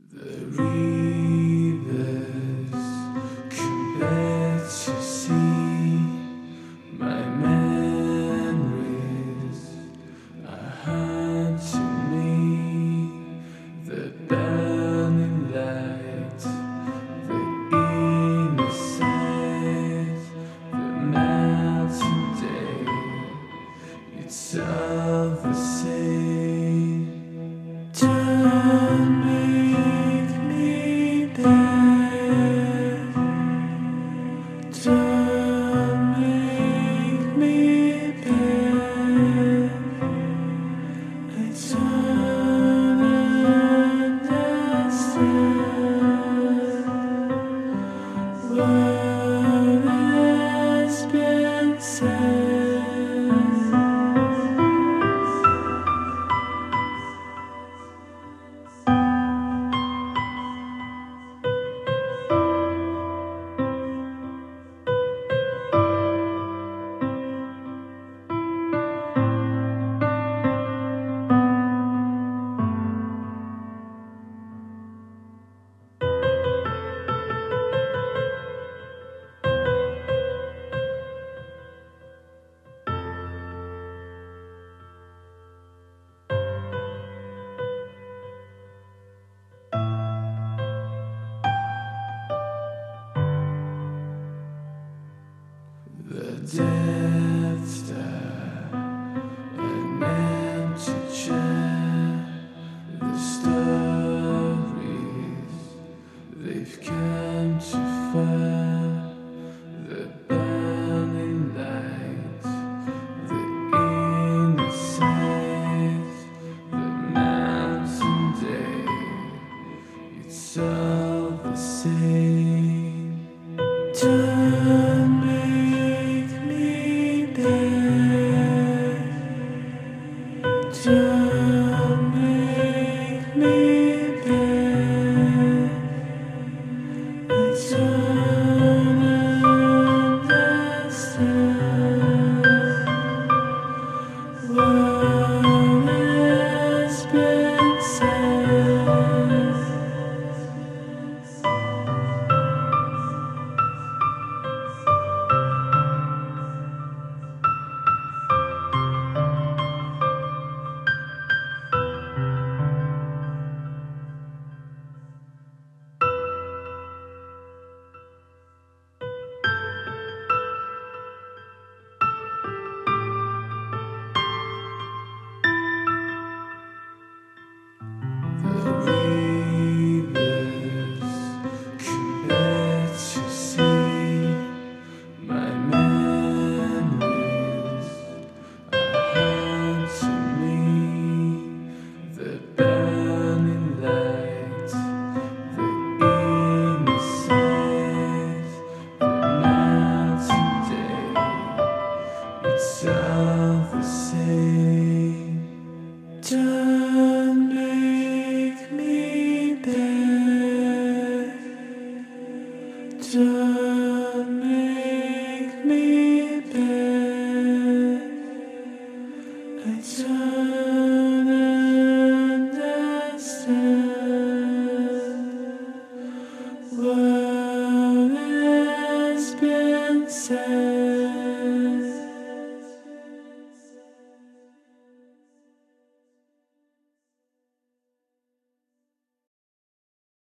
The rivers come back to see my memories are haunting me. The burning light, the inner sight, the mountain day, it's all the same. Don't make me bad. Don't make me bad. I don't understand what has been said. The Death Star, an empty chair, the stories they've come too far, the burning light, the inner sight, the mountain day, it's all the same.